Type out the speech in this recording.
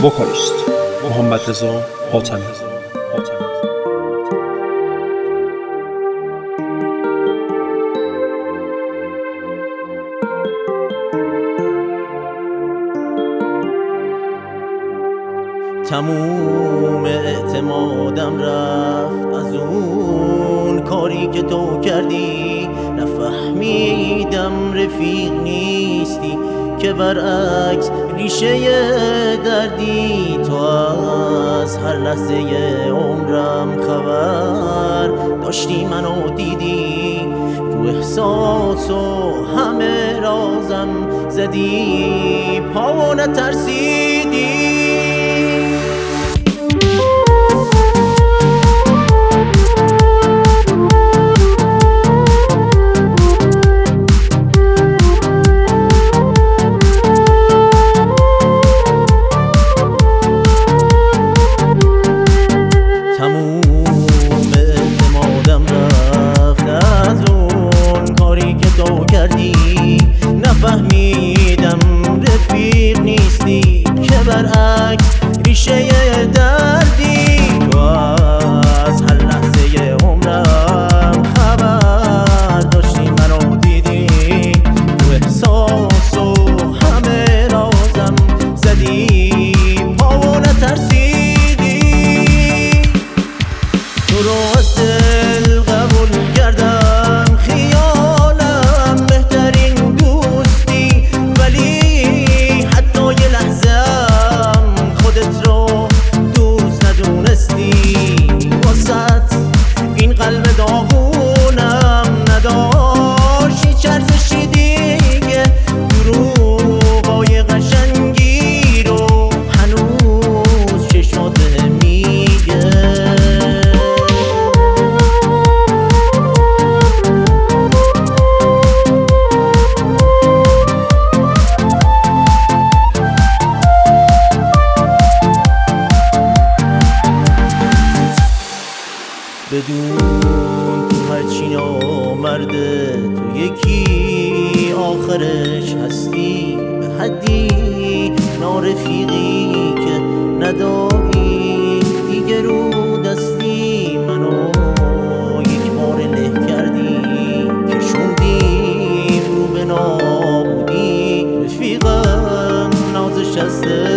وکالیست محمد رضا حاتمی. تموم اعتمادم رفت از اون کاری که تو کردی، نفهمیدم رفیق نیستی که برعکس ریشه دردی. تو از هر لحظه عمرم خبر داشتی، منو دیدی، رو احساس و همه رازم زدی، پا نترسیدی. نفهمیدم رفیق نیستی که برعکس ریشه دردی. تو از هر لحظه عمرم خبر داشتی، منو دیدی، تو احساس و همه رازم زدی، پا نترسیدی. تو رو از دل قبول کردم، خیالم بهترین دوستی، ولی حتی یه لحظه‌ام خودت رو دوست ندونستی. واسط این قلب داغونم نداشت هیچ ارزشی دیگه، دروغای قشنگی رو هنوز چشمات میگه. بدون تو هرچی نامرده، تو یکی آخرش هستی، به حدی نارفیقی که نداری دیگه رو دستی. منو یک بار له کردی، کشوندیم رو به نابودی، رفیقم نازش از